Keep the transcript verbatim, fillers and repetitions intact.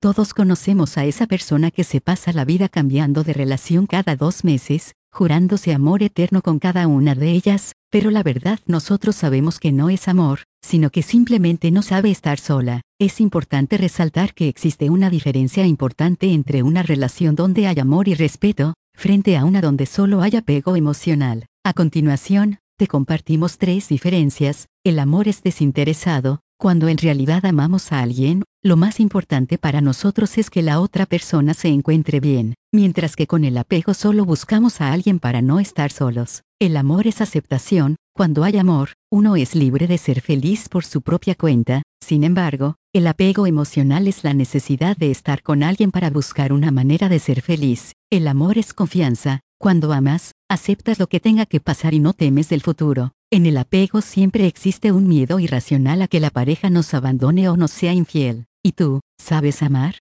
Todos conocemos a esa persona que se pasa la vida cambiando de relación cada dos meses, jurándose amor eterno con cada una de ellas, pero la verdad nosotros sabemos que no es amor, sino que simplemente no sabe estar sola. Es importante resaltar que existe una diferencia importante entre una relación donde hay amor y respeto, frente a una donde solo hay apego emocional. A continuación, te compartimos tres diferencias. El amor es desinteresado. Cuando en realidad amamos a alguien, lo más importante para nosotros es que la otra persona se encuentre bien, mientras que con el apego solo buscamos a alguien para no estar solos. El amor es aceptación. Cuando hay amor, uno es libre de ser feliz por su propia cuenta. Sin embargo, el apego emocional es la necesidad de estar con alguien para buscar una manera de ser feliz. El amor es confianza. Cuando amas, aceptas lo que tenga que pasar y no temes del futuro. En el apego siempre existe un miedo irracional a que la pareja nos abandone o nos sea infiel. ¿Y tú, sabes amar?